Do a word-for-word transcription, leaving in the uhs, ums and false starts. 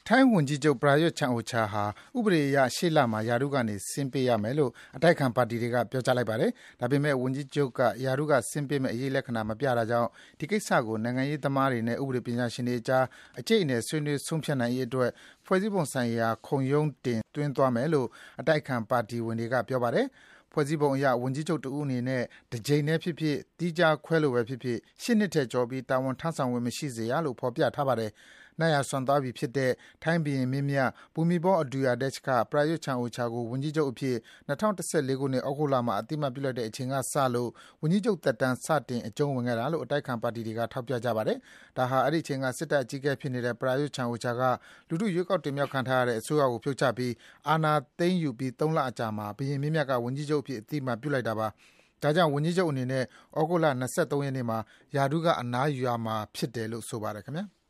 ထိုင်းဝန်ကြီးချုပ် Prayut Chan-o-cha ဟာဥပဒေအရရှေ့လမှာရာထူးကနေဆင်းပေးရမယ်လို့အတိုက်အခံပါတီတွေကပြောကြားလိုက်ပါတယ်။ဒါပေမဲ့ဝန်ကြီးချုပ်ကရာထူးကဆင်းပေးမယ့်အရေးလက္ခဏာမပြတာကြောင့်ဒီကိစ္စကိုနိုင်ငံရေးသမားတွေနဲ့ဥပဒေပညာရှင်တွေအကြားအကျိတ်အနယ်ဆွေးနွေးဆုံးဖြတ်နိုင်ရေးအတွက်ဖွဲ့စည်းပုံဆိုင်ရာခုံရုံးတင်သွင်းသွားမယ်လို့အတိုက်အခံပါတီဝင်တွေကပြောပါတယ်။ဖွဲ့စည်းပုံအရဝန်ကြီးချုပ်တဦးအနေနဲ့တစ်ကြိမ်နဲ့ဖြစ်ဖြစ်သီးခြားခွဲလို့ပဲဖြစ်ဖြစ်ရှစ်နှစ်ထက်ကျော်ပြီးတာဝန်ထမ်းဆောင်ခွင့်မရှိစေရလို့ဖော်ပြထားပါတယ်။နတ်ရာစွန့်သွားပြီဖြစ်တဲ့ထိုင်းဘုရင်မင်းမြတ်ဘူမိဘော Adulyadej က Prayut Chan-o-cha ကိုဝန်ကြီးချုပ်အဖြစ်၂၀၁၄ခုနှစ်ဩဂုတ်လမှာအသိအမှတ်ပြုလိုက်တဲ့အချိန်ကစလို့ဝန်ကြီးချုပ်သက်တမ်းစတင်အကျုံးဝင်ခဲ့တာလို့အတိုက်အခံပါတီတွေကထောက်ပြကြပါတယ်။ဒါဟာအဲဒီအချိန်ကစစ်တပ်အကြီးအကဲဖြစ်နေတဲ့ Prayut Chan-o-cha ကလူထုရွေးကောက်တင်မြှောက်ခံထားရတဲ့အစိုးရကိုဖြုတ်ချပြီးအာဏာသိမ်းယူပြီးသုံးလအကြာမှာဘုရင်မင်းမြတ်ကဝန်ကြီးချုပ်အဖြစ်အသိအမှတ်ပြုလိုက်တာပါ။ဒါကြောင့်ဝန်ကြီးချုပ်အနေနဲ့ဩဂုတ်လ၂၃ရက်နေ့မှာရာထူးကအနားယူရမှာဖြစ်တယ်လို့ဆိုပါတယ်ခင်ဗျာ။